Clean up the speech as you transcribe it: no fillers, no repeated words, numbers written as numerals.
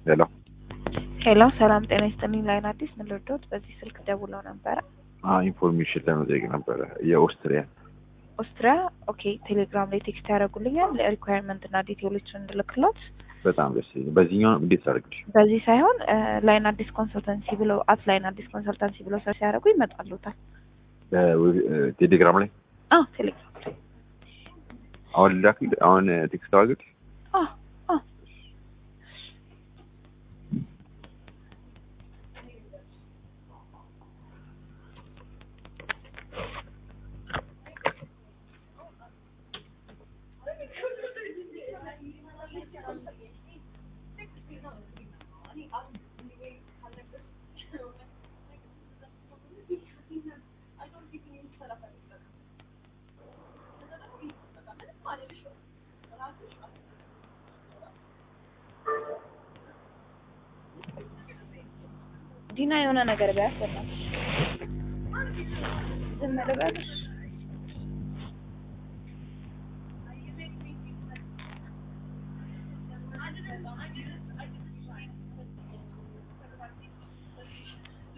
ሄሎ ሄሎ ሰላም ጤና ይስጥልኝ። ላይን አዲስ ምን ልርዳዎት? በዚህ ስልክ ደውለው ነበረ። ኢንፎርሜሽን ለመጠየቅ ነበረ። የኦስትሪያ ኦስትሪያ። ኦኬ ቴሌግራም ላይ ቴክስት ያደርጉልኛል ሪኳየርመንት እና ዲቴይሎችን እንድልክሎት። በጣም ደስ ይላል። በዚህኛው እንዴት አድርግልሽ? በዚህ ሳይሆን ላይን አዲስ ኮንሰልታንሲ ብለው ላይን አዲስ ኮንሰልታንሲ ብለው ሰርች ያደርጉ ይመጣሉታል። ቴሌግራም ላይ ቴሌግራም ላይ አሁን ላክል አሁን ቴክስት አድርግልሽ። አዎ ዲና የሆነ ነገር ቢያስፈልግ ዝም ልበልሽ?